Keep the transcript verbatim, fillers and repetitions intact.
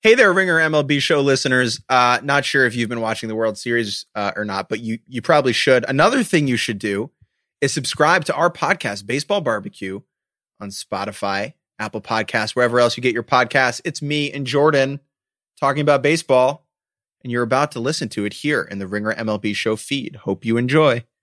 Hey there, Ringer M L B show listeners. Uh, not sure if you've been watching the World Series uh, or not, but you you probably should. Another thing you should do is subscribe to our podcast, Baseball Barbecue, on Spotify, Apple Podcasts, wherever else you get your podcasts. It's me and Jordan talking about baseball, and you're about to listen to it here in the Ringer M L B show feed. Hope you enjoy.